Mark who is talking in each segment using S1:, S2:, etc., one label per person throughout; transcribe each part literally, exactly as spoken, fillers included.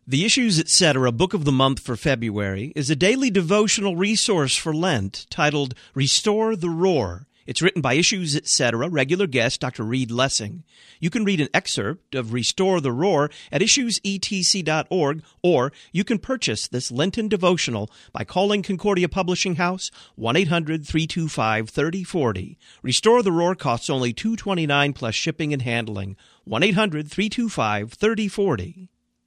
S1: The Issues, et cetera. Book of the Month for February is a daily devotional resource for Lent titled Restore the Roar. It's written by Issues, et cetera. regular guest Doctor Reed Lessing. You can read an excerpt of Restore the Roar at issues e t c dot org, or you can purchase this Lenten devotional by calling Concordia Publishing House, one eight hundred three two five three oh four oh. Restore the Roar costs only two dollars and twenty-nine cents plus shipping and handling, one eight hundred three two five three oh four oh.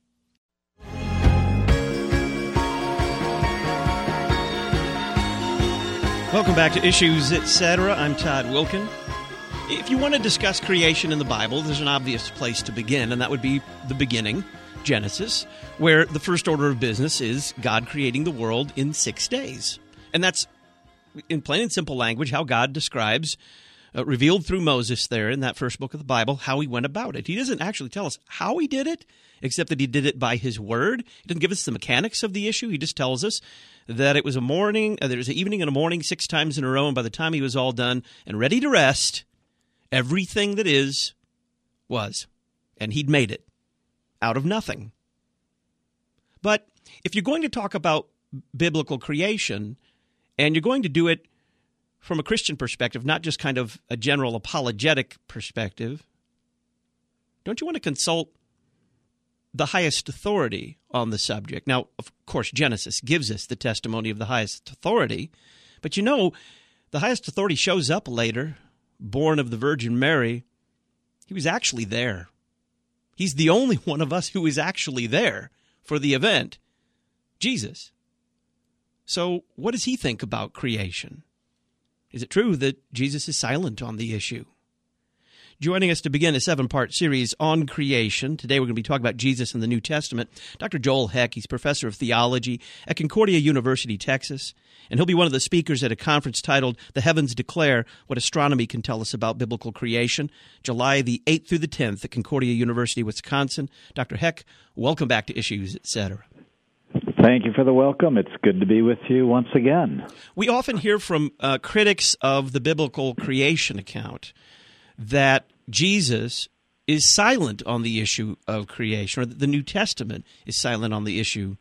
S1: Welcome back to Issues, et cetera. I'm Todd Wilkin. If you want to discuss creation in the Bible, there's an obvious place to begin, and that would be the beginning, Genesis, where the first order of business is God creating the world in six days. And that's, in plain and simple language, how God describes, uh, revealed through Moses there in that first book of the Bible, how he went about it. He doesn't actually tell us how he did it, except that he did it by his word. He doesn't give us the mechanics of the issue. He just tells us that it was a morning, uh, there was an evening and a morning six times in a row, and by the time he was all done and ready to rest, everything that is was. And he'd made it out of nothing. But if you're going to talk about biblical creation, and you're going to do it from a Christian perspective, not just kind of a general apologetic perspective, don't you want to consult the highest authority on the subject? Now, of course, Genesis gives us the testimony of the highest authority, but you know, the highest authority shows up later, born of the Virgin Mary. He was actually there. He's the only one of us who is actually there for the event, Jesus. So what does he think about creation? Is it true that Jesus is silent on the issue? Joining us to begin a seven-part series on creation. Today we're going to be talking about Jesus in the New Testament. Doctor Joel Heck, he's professor of theology at Concordia University, Texas, and he'll be one of the speakers at a conference titled The Heavens Declare What Astronomy Can Tell Us About Biblical Creation, July the eighth through the tenth at Concordia University, Wisconsin. Doctor Heck, welcome back to Issues, et cetera.
S2: Thank you for the welcome. It's good to be with you once again.
S1: We often hear from uh, critics of the biblical creation account that Jesus is silent on the issue of creation, or that the New Testament is silent on the issue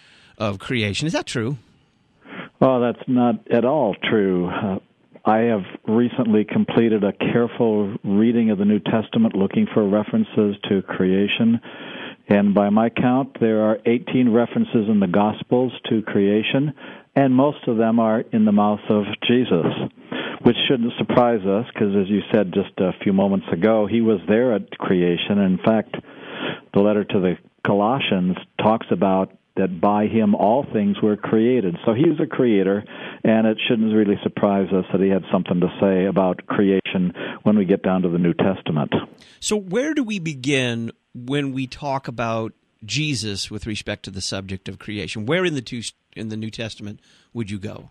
S1: of creation. Is that true?
S2: Well, that's not at all true. Uh, I have recently completed a careful reading of the New Testament looking for references to creation. And by my count, there are eighteen references in the Gospels to creation, and most of them are in the mouth of Jesus, which shouldn't surprise us because, as you said just a few moments ago, he was there at creation. In fact, the letter to the Colossians talks about that by him all things were created. So he's a creator, and it shouldn't really surprise us that he had something to say about creation when we get down to the New Testament.
S1: So where do we begin when we talk about Jesus with respect to the subject of creation? Where in the two, in the New Testament would you go?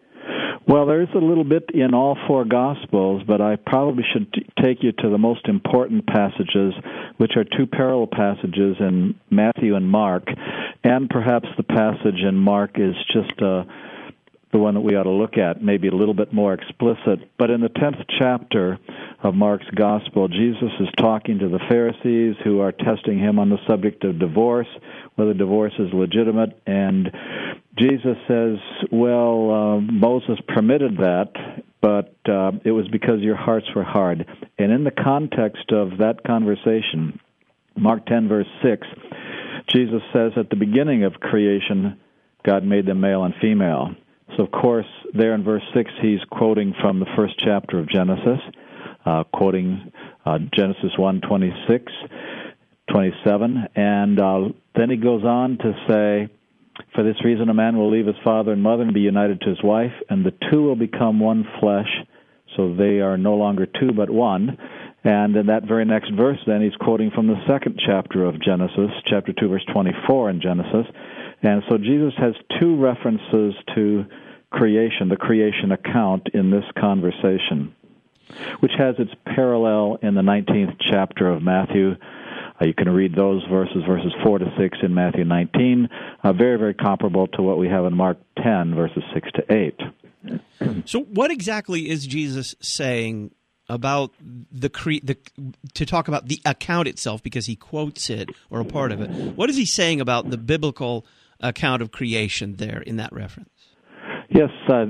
S2: Well, there's a little bit in all four Gospels, but I probably should t- take you to the most important passages, which are two parallel passages in Matthew and Mark, and perhaps the passage in Mark is just uh, the one that we ought to look at, maybe a little bit more explicit. But in the tenth chapter of Mark's Gospel, Jesus is talking to the Pharisees who are testing him on the subject of divorce, whether divorce is legitimate, and Jesus says, well, uh, Moses permitted that, but uh, it was because your hearts were hard. And in the context of that conversation, Mark ten, verse six, Jesus says at the beginning of creation, God made them male and female. So, of course, there in verse six, he's quoting from the first chapter of Genesis, uh, quoting uh, Genesis one, twenty-six, twenty-seven, and uh, then he goes on to say, for this reason a man will leave his father and mother and be united to his wife, and the two will become one flesh, so they are no longer two but one. And in that very next verse, then, he's quoting from the second chapter of Genesis, chapter two, verse twenty-four in Genesis. And so Jesus has two references to creation, the creation account in this conversation, which has its parallel in the nineteenth chapter of Matthew. Uh, you can read those verses, verses four to six in Matthew nineteen, uh, very, very comparable to what we have in Mark ten, verses six to eight.
S1: So what exactly is Jesus saying about the, cre- the to talk about the account itself, because he quotes it or a part of it. What is he saying about the biblical account of creation there in that reference?
S2: Yes, uh,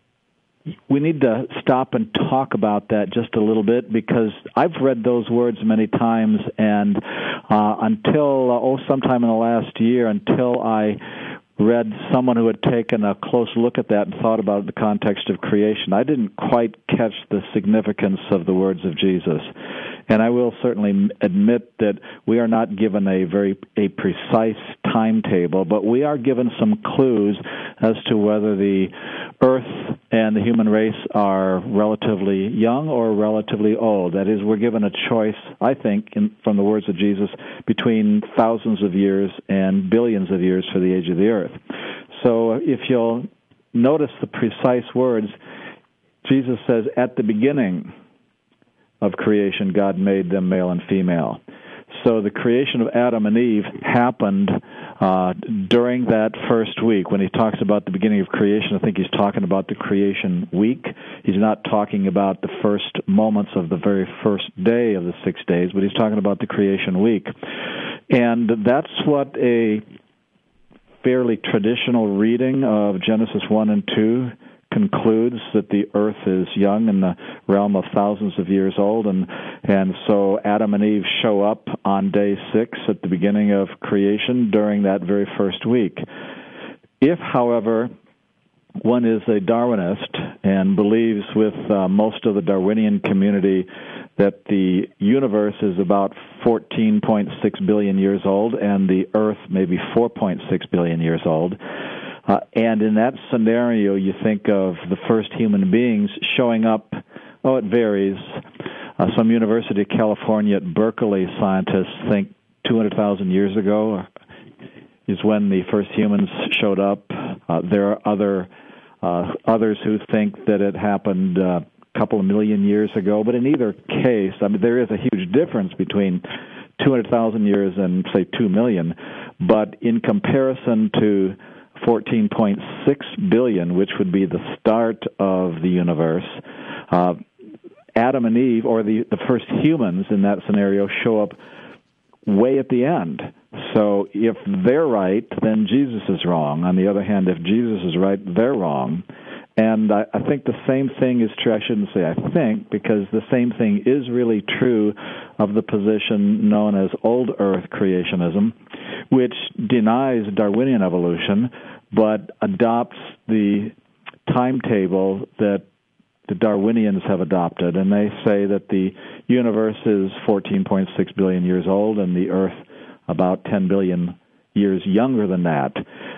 S2: we need to stop and talk about that just a little bit, because I've read those words many times, and uh, until, uh, oh, sometime in the last year, until I read someone who had taken a close look at that and thought about it in the context of creation, I didn't quite catch the significance of the words of Jesus. And I will certainly admit that we are not given a very a precise timetable, but we are given some clues as to whether the earth and the human race are relatively young or relatively old. That is, we're given a choice, I think, in, from the words of Jesus, between thousands of years and billions of years for the age of the earth. So if you'll notice the precise words, Jesus says, at the beginning of creation, God made them male and female. So the creation of Adam and Eve happened uh, during that first week. When he talks about the beginning of creation, I think he's talking about the creation week. He's not talking about the first moments of the very first day of the six days, but he's talking about the creation week. And that's what a fairly traditional reading of Genesis one and two concludes, that the earth is young, in the realm of thousands of years old, and and so Adam and Eve show up on day six at the beginning of creation during that very first week. If, however, one is a Darwinist and believes with uh, most of the Darwinian community that the universe is about fourteen point six billion years old and the earth maybe four point six billion years old, Uh, and in that scenario, you think of the first human beings showing up, oh, it varies. Uh, some University of California at Berkeley scientists think two hundred thousand years ago is when the first humans showed up. Uh, there are other uh, others who think that it happened uh, a couple of million years ago. But in either case, I mean, there is a huge difference between two hundred thousand years and, say, two million. But in comparison to fourteen point six billion, which would be the start of the universe, uh, Adam and Eve, or the, the first humans in that scenario, show up way at the end. So if they're right, then Jesus is wrong. On the other hand, if Jesus is right, they're wrong. And I, I think the same thing is true. I shouldn't say I think, because the same thing is really true of the position known as old earth creationism, which denies Darwinian evolution but adopts the timetable that the Darwinians have adopted. And they say that the universe is fourteen point six billion years old and the earth about ten billion years younger than that.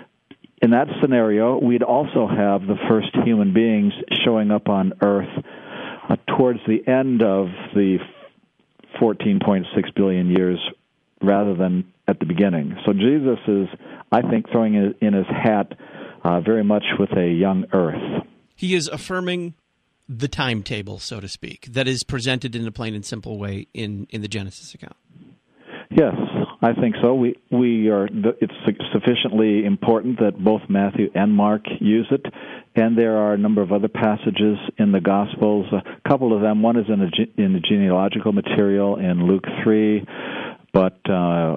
S2: In that scenario, we'd also have the first human beings showing up on Earth uh, towards the end of the fourteen point six billion years rather than at the beginning. So Jesus is, I think, throwing in his hat uh, very much with a young Earth.
S1: He is affirming the timetable, so to speak, that is presented in a plain and simple way in, in the Genesis account.
S2: Yes, I think so. We we are. It's sufficiently important that both Matthew and Mark use it, and there are a number of other passages in the Gospels. A couple of them. One is in, a, in the genealogical material in Luke three, but uh,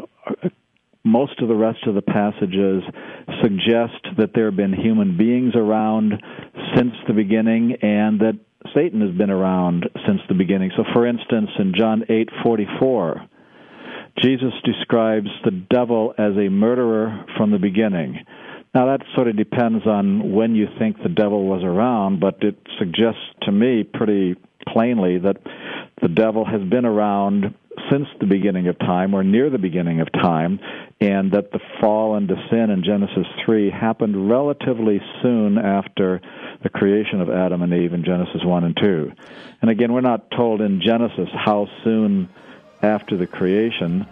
S2: most of the rest of the passages suggest that there have been human beings around since the beginning, and that Satan has been around since the beginning. So, for instance, in John eight forty-four. Jesus describes the devil as a murderer from the beginning. Now, that sort of depends on when you think the devil was around, but it suggests to me pretty plainly that the devil has been around since the beginning of time, or near the beginning of time, and that the fall into sin in Genesis three happened relatively soon after the creation of Adam and Eve in Genesis one and two. And again, we're not told in Genesis how soon after the creation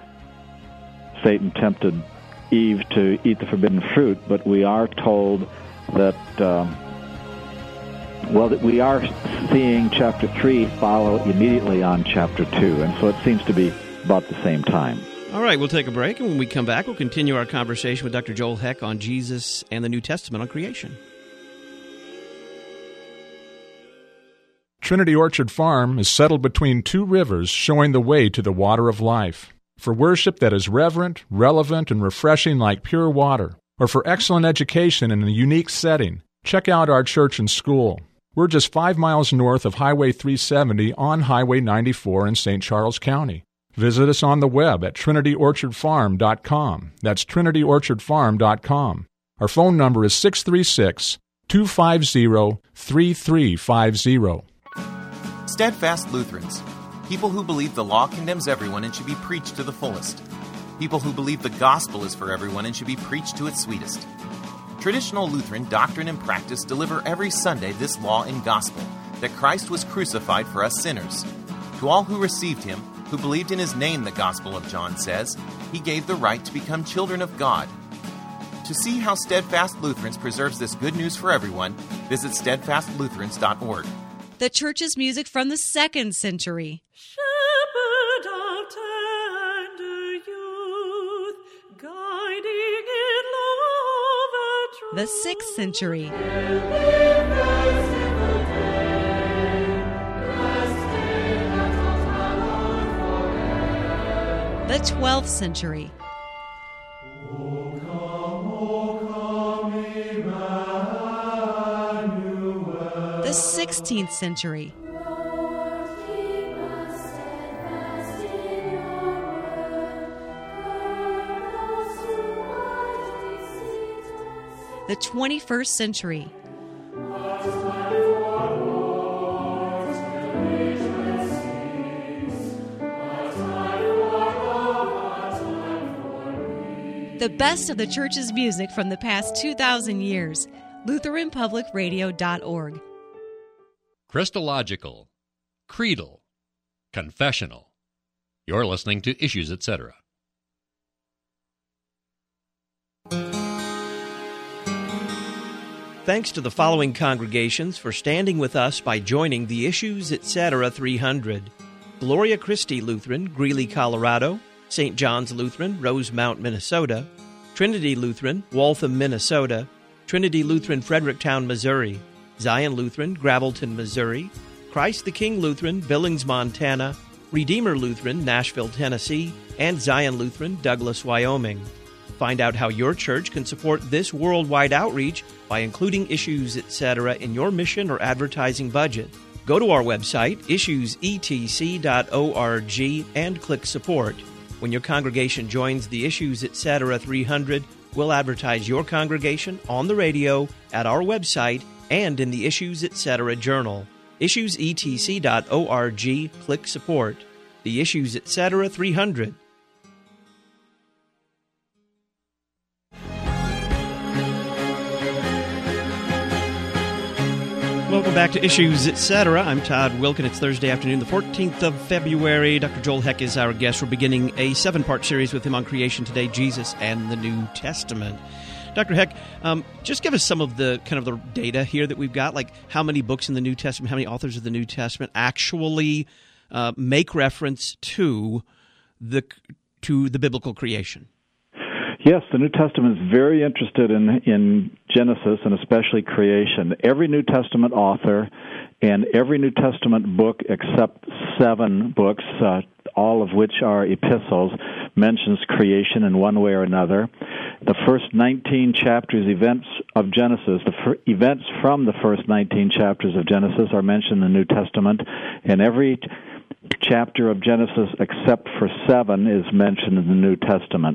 S2: Satan tempted Eve to eat the forbidden fruit, but we are told that, um, well, that we are seeing chapter three follow immediately on chapter two, and so it seems to be about the same time.
S1: All right, we'll take a break, and when we come back, we'll continue our conversation with Doctor Joel Heck on Jesus and the New Testament on creation.
S3: Trinity Orchard Farm is settled between two rivers, showing the way to the water of life. For worship that is reverent, relevant, and refreshing like pure water, or for excellent education in a unique setting, check out our church and school. We're just five miles north of Highway three seventy on Highway ninety-four in Saint Charles County. Visit us on the web at trinity orchard farm dot com. That's trinity orchard farm dot com. Our phone number is six three six, two five zero, three three five zero.
S4: Steadfast Lutherans. People who believe the law condemns everyone and should be preached to the fullest. People who believe the gospel is for everyone and should be preached to its sweetest. Traditional Lutheran doctrine and practice deliver every Sunday this law and gospel, that Christ was crucified for us sinners. To all who received him, who believed in his name, the Gospel of John says, he gave the right to become children of God. To see how Steadfast Lutherans preserves this good news for everyone, visit steadfast lutherans dot org.
S5: The church's music from the second century.
S6: Shepherd of tender youth, guiding in love and truth.
S5: The sixth century. The twelfth century. The sixteenth century. The twenty-first century. The best of the church's music from the past two thousand years. Lutheran Public Radio dot org.
S7: Christological, creedal, confessional. You're listening to Issues, et cetera.
S1: Thanks to the following congregations for standing with us by joining the Issues, et cetera three hundred. Gloria Christi Lutheran, Greeley, Colorado. Saint John's Lutheran, Rosemount, Minnesota. Trinity Lutheran, Waltham, Minnesota. Trinity Lutheran, Fredericktown, Missouri. Zion Lutheran, Gravelton, Missouri. Christ the King Lutheran, Billings, Montana. Redeemer Lutheran, Nashville, Tennessee. And Zion Lutheran, Douglas, Wyoming. Find out how your church can support this worldwide outreach by including Issues, et cetera in your mission or advertising budget. Go to our website, issues e t c dot org, and click Support. When your congregation joins the Issues, et cetera three hundred, we'll advertise your congregation on the radio, at our website, and in the Issues, et cetera journal. issues e t c dot org, click Support. The Issues, et cetera three hundred. Welcome back to Issues, et cetera. I'm Todd Wilkin. It's Thursday afternoon, the fourteenth of February. Doctor Joel Heck is our guest. We're beginning a seven-part series with him on creation today, Jesus and the New Testament. Doctor Heck, um, just give us some of the kind of the data here that we've got, like how many books in the New Testament, how many authors of the New Testament actually uh, make reference to the to the biblical creation.
S2: Yes, the New Testament is very interested in in Genesis and especially creation. Every New Testament author and every New Testament book except seven books, uh, all of which are epistles, mentions creation in one way or another. The first nineteen chapters, events of Genesis, the fir- events from the first nineteen chapters of Genesis are mentioned in the New Testament, and every t- chapter of Genesis except for seven is mentioned in the New Testament.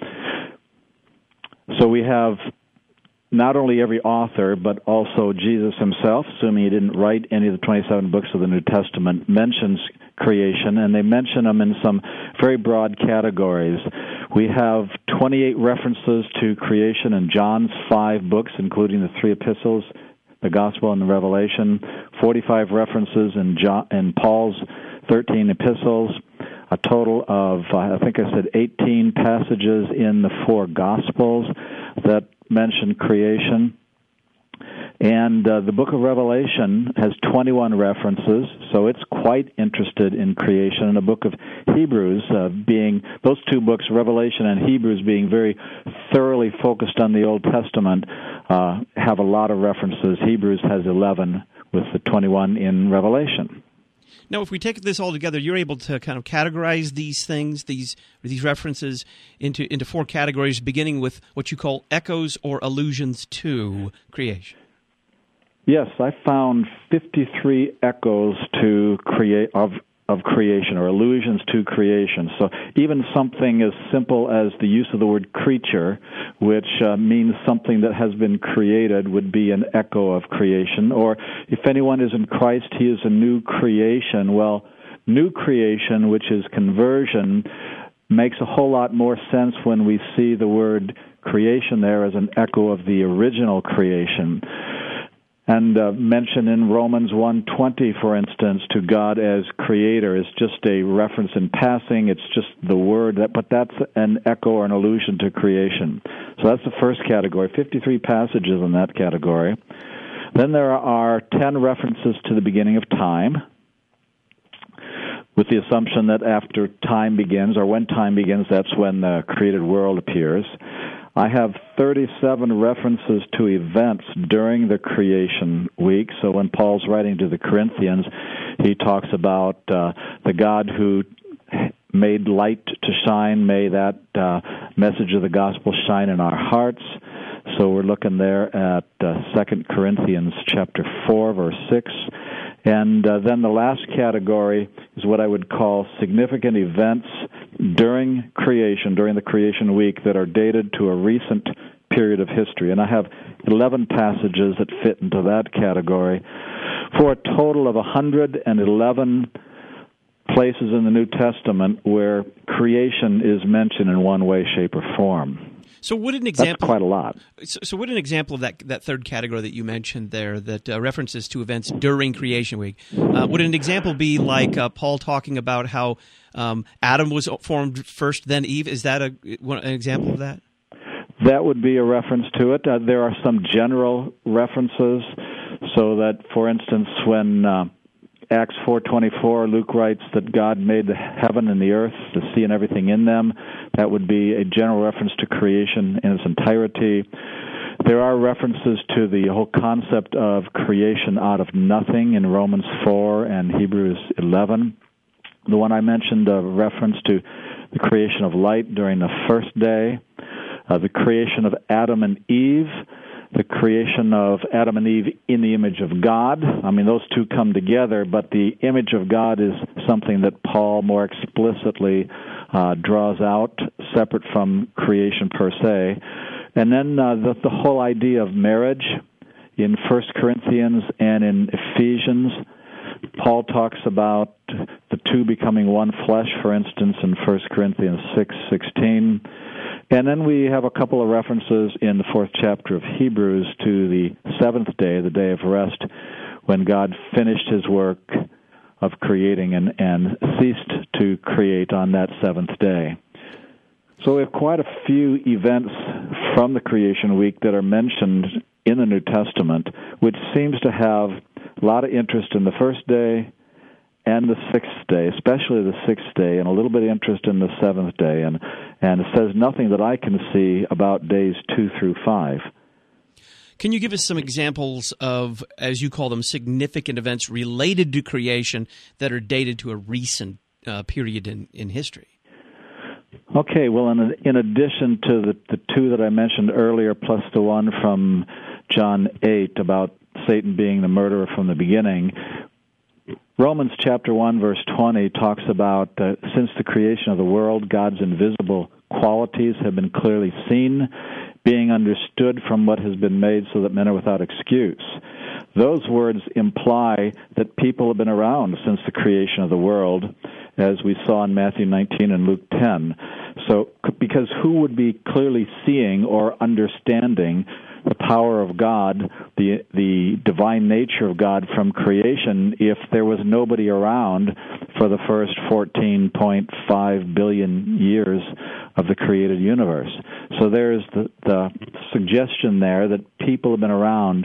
S2: So we have not only every author, but also Jesus himself, assuming he didn't write any of the twenty-seven books of the New Testament, mentions creation, and they mention them in some very broad categories. We have twenty-eight references to creation in John's five books, including the three epistles, the Gospel and the Revelation, forty-five references in, John, in Paul's thirteen epistles, a total of, uh, I think I said, eighteen passages in the four Gospels that mention creation. And uh, the book of Revelation has twenty-one references, so it's quite interested in creation. And the book of Hebrews, uh, being, those two books, Revelation and Hebrews, being very thoroughly focused on the Old Testament, uh, have a lot of references. Hebrews has eleven with the twenty-one in Revelation.
S1: Now, if we take this all together, you're able to kind of categorize these things, these these references, into into four categories, beginning with what you call echoes or allusions to creation.
S2: Yes, I found fifty-three echoes to create of of creation, or allusions to creation. So even something as simple as the use of the word creature, which uh, means something that has been created, would be an echo of creation. Or if anyone is in Christ, he is a new creation. Well, new creation, which is conversion, makes a whole lot more sense when we see the word creation there as an echo of the original creation. And uh, mention in Romans one twenty, for instance, to God as creator is just a reference in passing. It's just the word, that, but that's an echo or an allusion to creation. So that's the first category, fifty-three passages in that category. Then there are ten references to the beginning of time, with the assumption that after time begins, or when time begins, that's when the created world appears. I have thirty-seven references to events during the creation week. So when Paul's writing to the Corinthians, he talks about uh, the God who made light to shine. May that uh, message of the gospel shine in our hearts. So we're looking there at uh, Second Corinthians chapter four, verse six. And uh, then the last category is what I would call significant events during creation, during the creation week, that are dated to a recent period of history. And I have eleven passages that fit into that category, for a total of one hundred eleven places in the New Testament where creation is mentioned in one way, shape, or form.
S1: So would an example...
S2: That's quite a lot.
S1: So, so would an example of that that third category that you mentioned there, that uh, references to events during Creation Week, uh, would an example be like uh, Paul talking about how um, Adam was formed first, then Eve? Is that a, an example of that?
S2: That would be a reference to it. Uh, there are some general references, so that, for instance, when uh, Acts four twenty-four, Luke writes that God made the heaven and the earth, the sea and everything in them. That would be a general reference to creation in its entirety. There are references to the whole concept of creation out of nothing in Romans four and Hebrews eleven. The one I mentioned, a reference to the creation of light during the first day, uh, the creation of Adam and Eve, the creation of Adam and Eve in the image of God. I mean, those two come together, but the image of God is something that Paul more explicitly uh, draws out, separate from creation per se. And then uh, the, the whole idea of marriage in First Corinthians and in Ephesians. Paul talks about the two becoming one flesh, for instance, in First Corinthians six sixteen. And then we have a couple of references in the fourth chapter of Hebrews to the seventh day, the day of rest, when God finished his work of creating and, and ceased to create on that seventh day. So we have quite a few events from the creation week that are mentioned in the New Testament, which seems to have a lot of interest in the first day and the sixth day, especially the sixth day, and a little bit of interest in the seventh day. And, and it says nothing that I can see about days two through five.
S1: Can you give us some examples of, as you call them, significant events related to creation that are dated to a recent uh, period in, in history?
S2: Okay, well, in, in addition to the, the two that I mentioned earlier, plus the one from John eight about Satan being the murderer from the beginning, Romans chapter one, verse twenty talks about uh, since the creation of the world, God's invisible qualities have been clearly seen, being understood from what has been made, so that men are without excuse. Those words imply that people have been around since the creation of the world, as we saw in Matthew nineteen and Luke ten. So, because who would be clearly seeing or understanding the power of God, the the divine nature of God from creation, if there was nobody around for the first fourteen point five billion years of the created universe? So there's the, the suggestion there that people have been around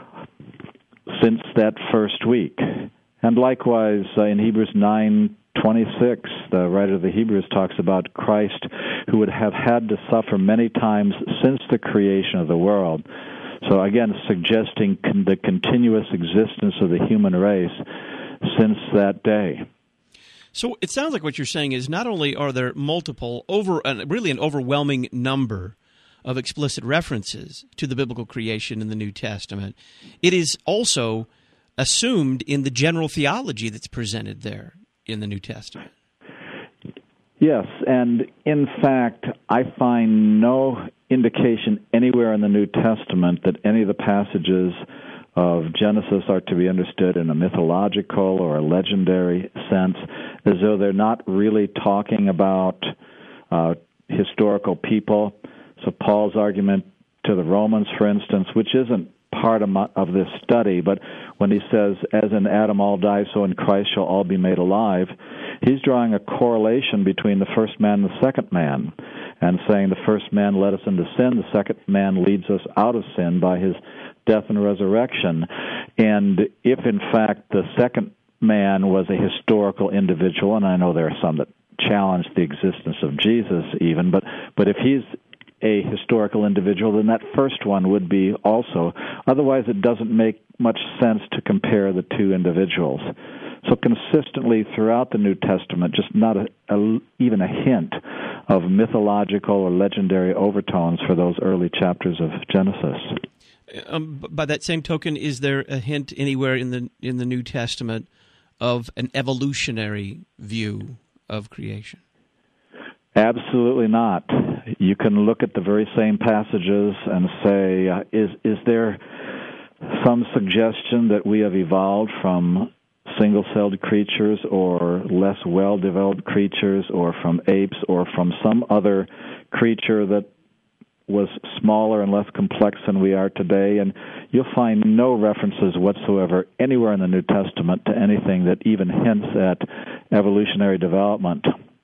S2: since that first week. And likewise, uh, in Hebrews nine twenty-six, the writer of the Hebrews talks about Christ, who would have had to suffer many times since the creation of the world. So again, suggesting con- the continuous existence of the human race since that day.
S1: So it sounds like what you're saying is not only are there multiple, over uh, really an overwhelming number of explicit references to the biblical creation in the New Testament, it is also assumed in the general theology that's presented there in the New Testament.
S2: Yes, and in fact, I find no indication anywhere in the New Testament that any of the passages of Genesis are to be understood in a mythological or a legendary sense, as though they're not really talking about uh, historical people. So Paul's argument to the Romans, for instance, which isn't part of, my, of this study, but when he says, as in Adam all die, so in Christ shall all be made alive, he's drawing a correlation between the first man and the second man, and saying the first man led us into sin, the second man leads us out of sin by his death and resurrection. And if, in fact, the second man was a historical individual, and I know there are some that challenge the existence of Jesus even, but, but if he's a historical individual, then that first one would be also. Otherwise, it doesn't make much sense to compare the two individuals. So consistently throughout the New Testament, just not a, a, even a hint of mythological or legendary overtones for those early chapters of Genesis.
S1: Um, by that same token, is there a hint anywhere in the in the New Testament of an evolutionary view of creation?
S2: Absolutely not. You can look at the very same passages and say, uh, is is there some suggestion that we have evolved from single-celled creatures or less well-developed creatures or from apes or from some other creature that was smaller and less complex than we are today? And you'll find no references whatsoever anywhere in the New Testament to anything that even hints at evolutionary development.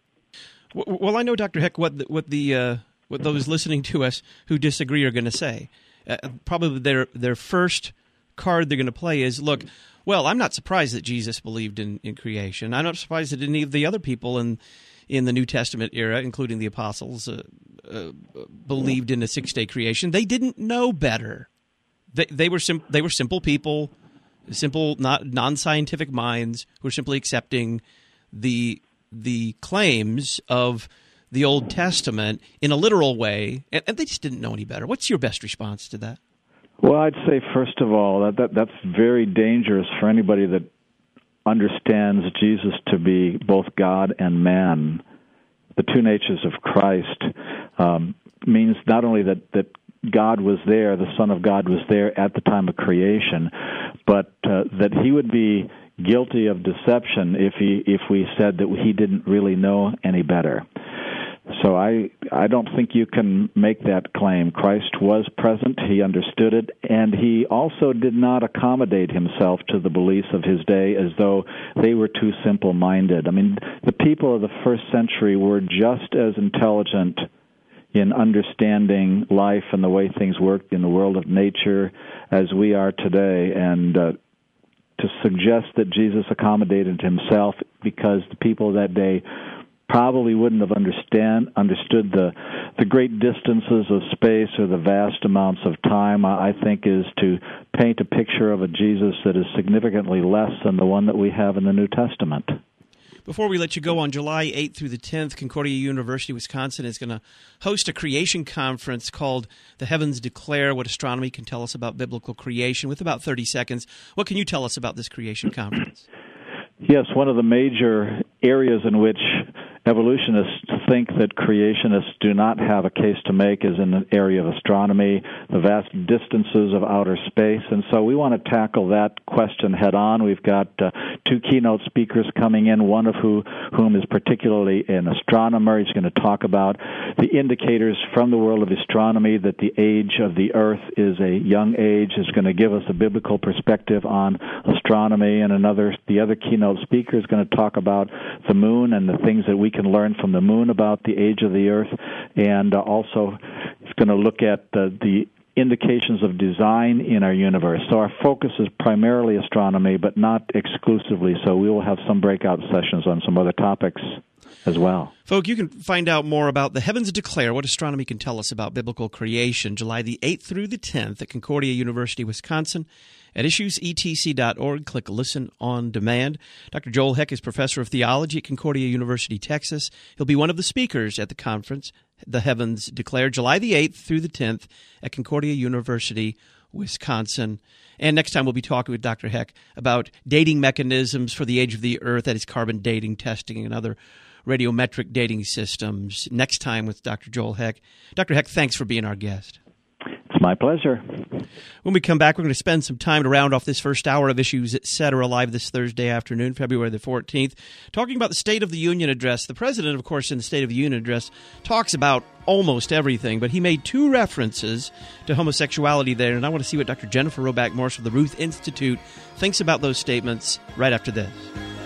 S1: Well, I know, Doctor Heck, what the, what the uh, what those listening to us who disagree are going to say. Uh, probably their their first card they're going to play is, look, well, I'm not surprised that Jesus believed in, in creation. I'm not surprised that any of the other people in in the New Testament era, including the apostles, uh, uh, believed in a six-day creation. They didn't know better. They they were sim- they were simple people, simple not non-scientific minds who were simply accepting the the claims of the Old Testament in a literal way, and, and they just didn't know any better. What's your best response to that?
S2: Well, I'd say, first of all, that, that that's very dangerous for anybody that understands Jesus to be both God and man. The two natures of Christ um, means not only that, that God was there, the Son of God was there at the time of creation, but uh, that he would be guilty of deception if he if we said that he didn't really know any better. So I I don't think you can make that claim. Christ was present, he understood it, and he also did not accommodate himself to the beliefs of his day as though they were too simple-minded. I mean, the people of the first century were just as intelligent in understanding life and the way things worked in the world of nature as we are today, and uh, to suggest that Jesus accommodated himself because the people of that day probably wouldn't have understand understood the the great distances of space or the vast amounts of time, I think, is to paint a picture of a Jesus that is significantly less than the one that we have in the New Testament.
S1: Before we let you go, on July eighth through the tenth, Concordia University, Wisconsin is going to host a creation conference called The Heavens Declare What Astronomy Can Tell Us About Biblical Creation. With about thirty seconds, what can you tell us about this creation conference?
S2: Yes, one of the major areas in which evolutionists think that creationists do not have a case to make is in the area of astronomy, the vast distances of outer space. And so we want to tackle that question head on. We've got uh, two keynote speakers coming in, one of who, whom is particularly an astronomer. He's going to talk about the indicators from the world of astronomy that the age of the Earth is a young age. Is going to give us a biblical perspective on astronomy. And another, the other keynote speaker is going to talk about the moon and the things that we can learn from the moon about the age of the Earth, and uh, also it's going to look at uh, the indications of design in our universe. So our focus is primarily astronomy, but not exclusively, so we will have some breakout sessions on some other topics. as well.
S1: Folk, you can find out more about The Heavens Declare, what astronomy can tell us about biblical creation, July the eighth through the tenth at Concordia University, Wisconsin, at issues e t c dot org. Click Listen on Demand. Doctor Joel Heck is professor of theology at Concordia University, Texas. He'll be one of the speakers at the conference, The Heavens Declare, July the eighth through the tenth at Concordia University, Wisconsin. And next time we'll be talking with Doctor Heck about dating mechanisms for the age of the Earth, that is carbon dating, testing, and other radiometric dating systems. Next time with Doctor Joel Heck. Doctor Heck, thanks for being our guest.
S2: It's my pleasure.
S1: When we come back, we're going to spend some time to round off this first hour of Issues, et cetera, live this Thursday afternoon, February the fourteenth, talking about the State of the Union address. The president, of course, in the State of the Union address talks about almost everything, but he made two references to homosexuality there, and I want to see what Doctor Jennifer Roback-Morse of the Ruth Institute thinks about those statements right after this.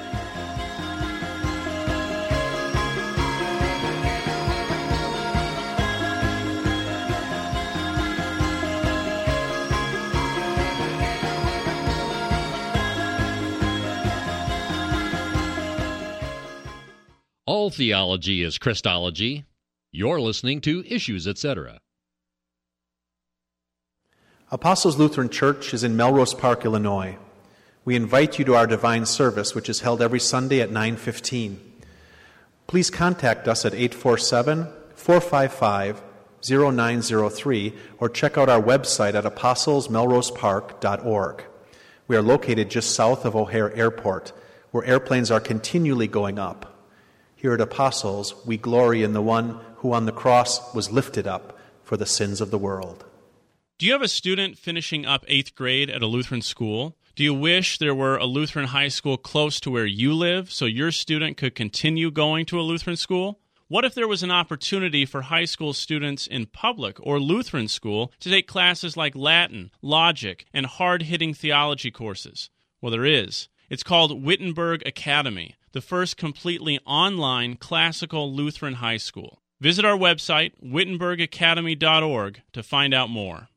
S7: All theology is Christology. You're listening to Issues, et cetera.
S8: Apostles Lutheran Church is in Melrose Park, Illinois. We invite you to our divine service, which is held every Sunday at nine fifteen. Please contact us at eight four seven, four five five, zero nine zero three or check out our website at apostles melrose park dot org. We are located just south of O'Hare Airport, where airplanes are continually going up. Here at Apostles, we glory in the one who on the cross was lifted up for the sins of the world.
S9: Do you have a student finishing up eighth grade at a Lutheran school? Do you wish there were a Lutheran high school close to where you live so your student could continue going to a Lutheran school? What if there was an opportunity for high school students in public or Lutheran school to take classes like Latin, logic, and hard-hitting theology courses? Well, there is. It's called Wittenberg Academy, the first completely online classical Lutheran high school. Visit our website, wittenberg academy dot org, to find out more.